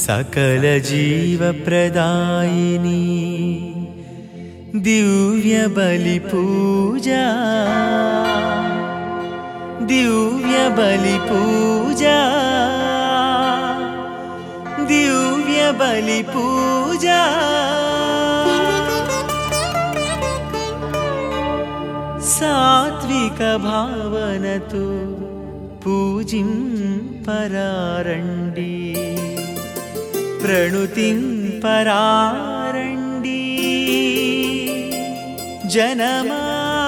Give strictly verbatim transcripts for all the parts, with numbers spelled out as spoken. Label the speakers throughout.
Speaker 1: सकल जीव प्रदायिनी दिव्य बलि पूजा दिव्य बलि पूजा दिव्य बलि पूजा सात्विक भावनतो पूजिं परारण्डी प्रणुतिं परारण्डी जनमा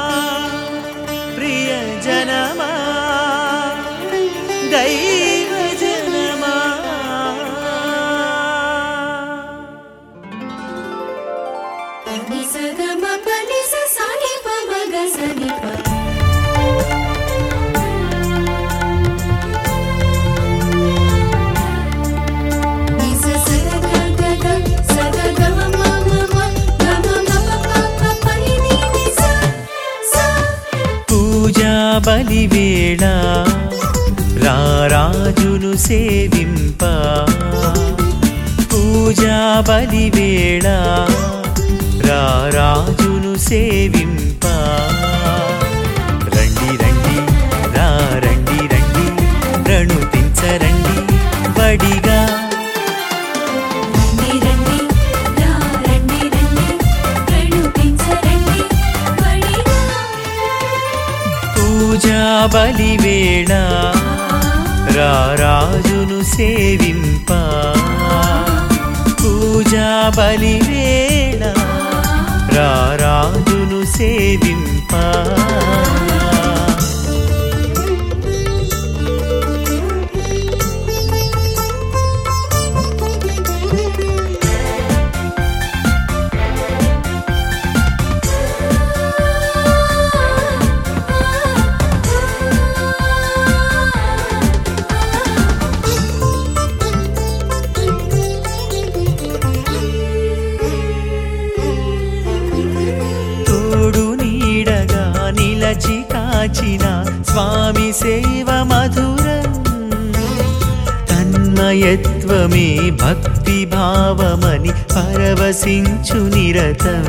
Speaker 1: प्रिय जनमा दैव जनमा బలి వేళ రారాజును సేవింప పూజా బలి వేళ రారాజును సేవింప రండి రండి రా రండి రండి ప్రణుతించరండి బడిగా పూజా బలి వేళ రారాజును సేవింప పూజా బలి వేళ రారాజును సేవింప నిలచి కాచిన స్వామి సేవ మధురం తన్మయత్వమే భక్తి భావమని పరవశించు నిరతం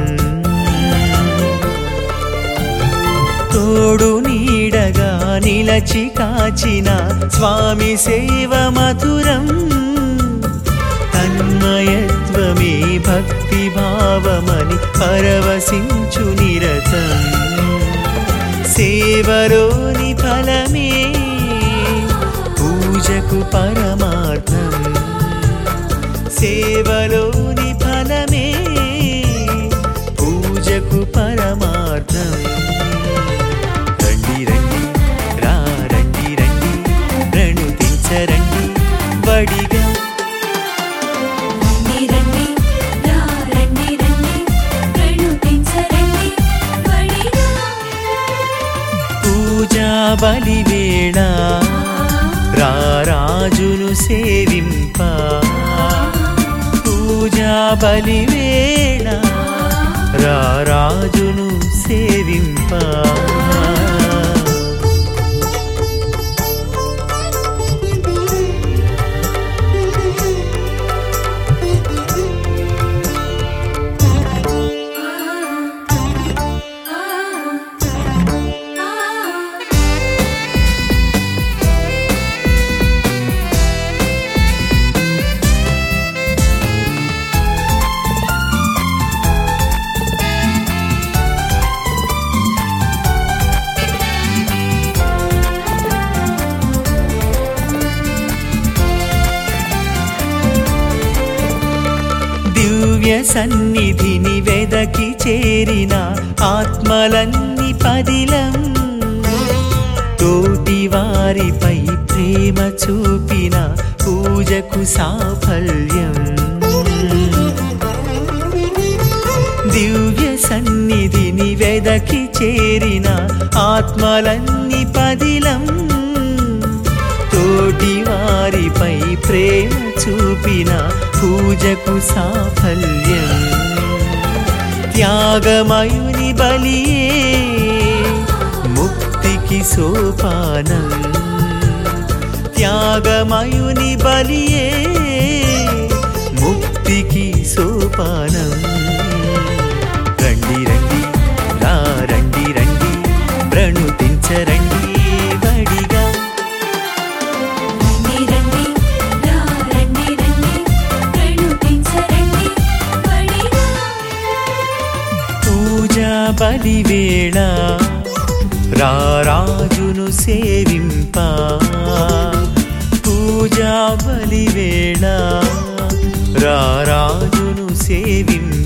Speaker 1: తోడు నీడగా నిలచి కాచిన స్వామి సేవ మధురం తన్మయత్వమే భక్తి భావమని పరవశించు నిరతం సేవలోని ఫలమే పూజకు పరమార్థం సేవలోని ఫలమే పూజకు పరమార్థం రండి రండి రా రండి రండి ప్రణుతించరండి బడిగా పూజా బలి వేళ రారాజును సేవింప పూజా బలి వేళ రారాజును సేవింప దివ్య సన్నిధిని వెదకి చేరిన ఆత్మలన్నీ పదిలం తోటి వారిపై ప్రేమ చూపిన పూజకు సాఫల్యం దివ్య సన్నిధిని వెదకి చేరిన ఆత్మలన్నీ పదిలం తోటి వారిపై ప్రేమ చూపిన పూజకు సాఫల్యం త్యాగమయుని బలియే ముక్తికి సోపానం త్యాగమయుని బలియే సోపానం. రండి రండి రా రండి రండి ప్రణుతించరండి బడిగా.
Speaker 2: రండి రండి రా రండి రండి ప్రణుతించరండి బడిగా.
Speaker 1: పూజా బలివేళ రారాజును సేవింప. పూజా బలివేళ రారాజును సేవింప.